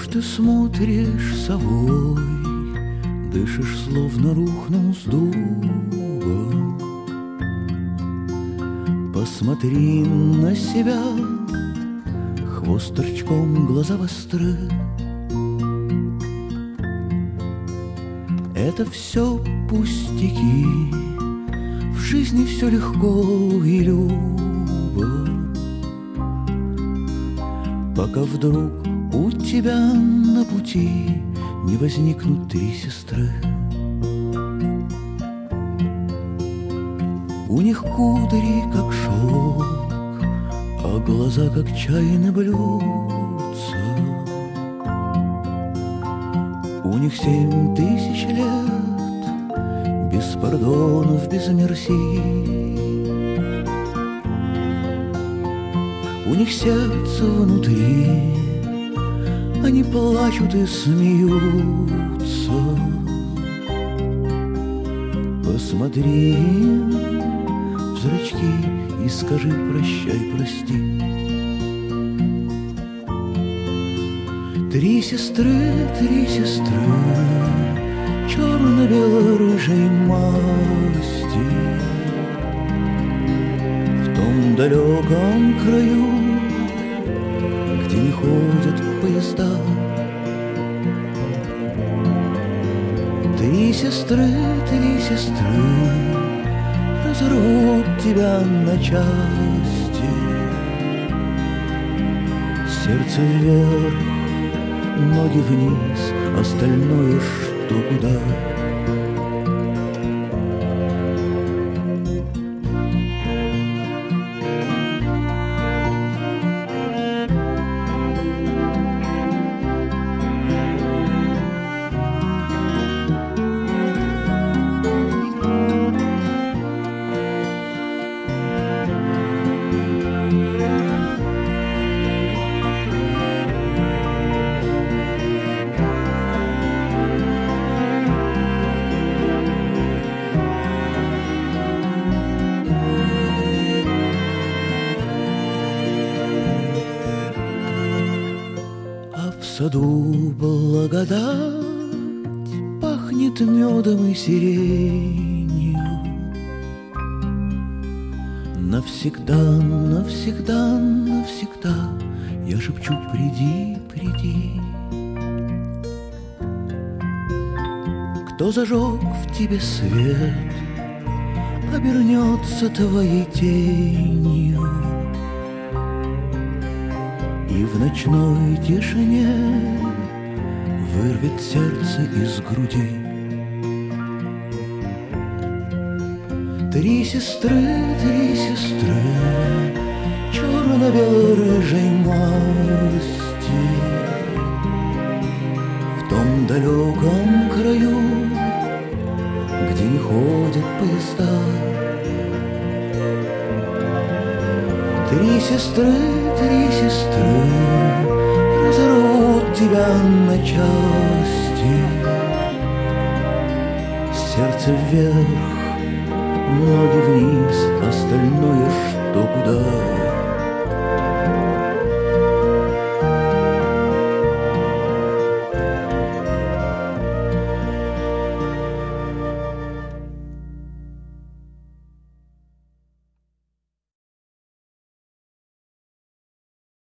ты смотришь совой, дышишь, словно рухнул с дуба. Посмотри на себя, хвост торчком, глаза востры. Это все пустяки, в жизни все легко и любо. Пока вдруг у тебя на пути не возникнут три сестры. У них кудри, как шелк, а глаза, как чайные блюдца. У них 7000 лет, без пардонов, без мерси. У них сердце внутри, они плачут и смеются. Посмотри в зрачки и скажи прощай, прости. Три сестры, черно-бело-рыжей масти. В том далеком краю, где не ходят поезда. Три сестры, разорвут тебя на части. Сердце вверх, ноги вниз, остальное что куда. В саду благодать пахнет медом и сиренью. Навсегда, навсегда, навсегда я шепчу: приди, приди. Кто зажег в тебе свет, обернется твоей тенью. И в ночной тишине вырвет сердце из груди. Три сестры, черно-бело-рыжей масти. В том далеком краю, где не ходят поезда. Три сестры, разорвут тебя на части. Сердце вверх, ноги вниз,